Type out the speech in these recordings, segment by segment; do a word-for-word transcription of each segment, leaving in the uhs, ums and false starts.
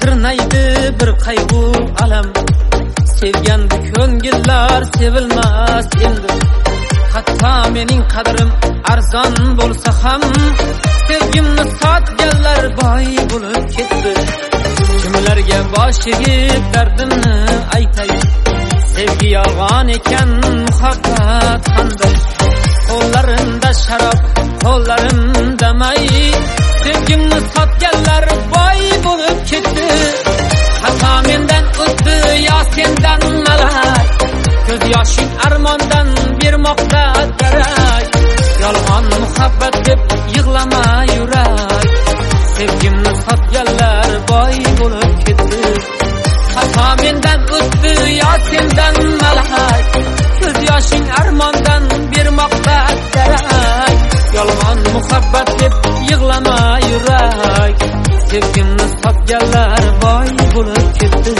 tirnaydi bir qayg'u alam. Sevgan bu ko'ngillar sevilmas endi. Hatto mening qadrim arzon bo'lsa ham, sevgimni sotganlar boy bo'lib ketdi. Kimlarga bosh egib dardimni aytay, sevgi yolg'on ekan, muhabbat qanday. Qo'llarimda sharob, qo'llarimda may, sevgimni sotganlar boy bo'lib ketdi. Xato mendan o'tdi yo sendan malak, ko'z yoshing armondan bermoqda darak. Yolg'on muhabbat deb yig'lama yurak, sevgimni sotganlar boy bo'lib ketdi. Xato mendan o'tdi yo sendan malak, ko'z yoshing armondan bermoqda darak. Yolg'on muhabbat deb yig'lama yurak, sevgimni sotganlar boy bo'lib ketdi.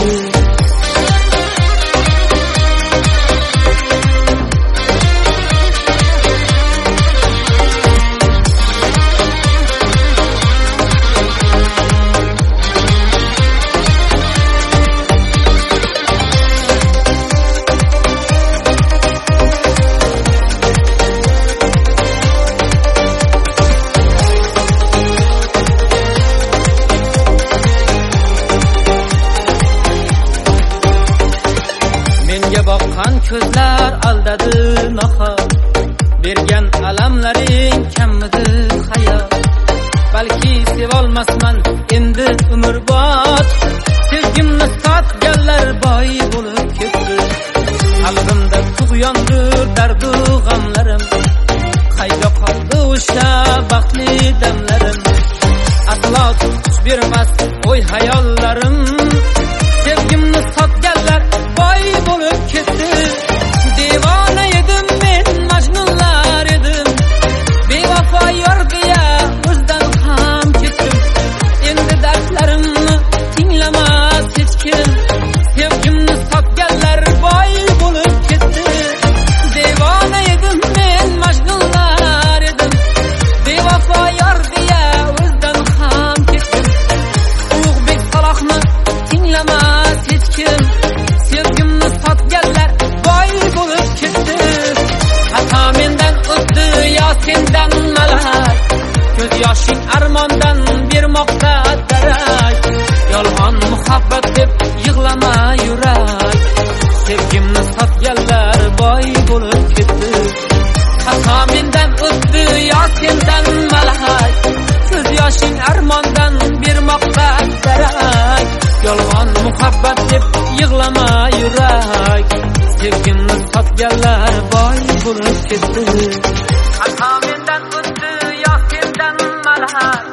Menga boqqan ko'zlar aldadi nahot, bergan alamlaring kammidi hayot. Balki sevolmasman endi umrbod, sevgimni sotganlar boy bo'lib ketdi. Qalbimda tug'yondir dardu g'amlarim, qayda qoldi o'sha baxtli damlarim. Aslo kuch bermas o'y hayollarim, sevgimni sotganlar boy bo'lib ketdi. Devona edim men, majnunlar edim, bevafo yor deya o'zdan ham ketdim. Endi dardlarimni tinglamas hech kim, sevgimni sotganlar boy bo'lib ketdi. Devona edim men, majnunlar edim, bevafo yor deya o'zdan ham ketdim. Ulug'bek Salohni tinglamas hech kim, sevgimni sotganlar boy bo'lib ketdi. Xato mendan o'tdi yo sendan malak, ko'z yoshing armondan bermoqda darak. Yolg'on muhabbat deb yig'lama yurak, sevgimni sotganlar boy bo'lib ketdi. Xato mendan o'tdi yo sendan malak, ko'z yoshing armondan bermoqda darak. Yolg'on muhabbat deb yig'lama yurak, sevgimni sotganlar boy bo'lib ketdi. Xato mendan o'tdi yo sendan malak,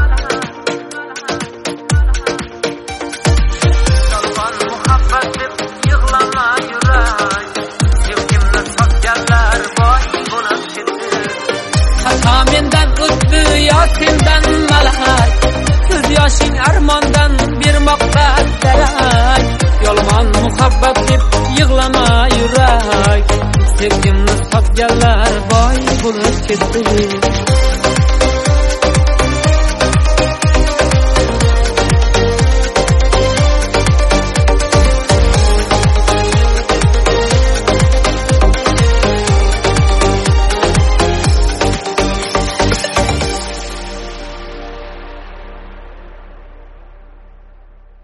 yolg'on muhabbat deb yig'lama yurak, sevgimni sotganlar boy bo'lib ketdi. Xato mendan o'tdi yo sendan malak, ko'z yoshing armondan bermoqda darak. Yolg'on muhabbat deb yig'lama yurak, sevgimni sotganlar boy bo'lib ketdi.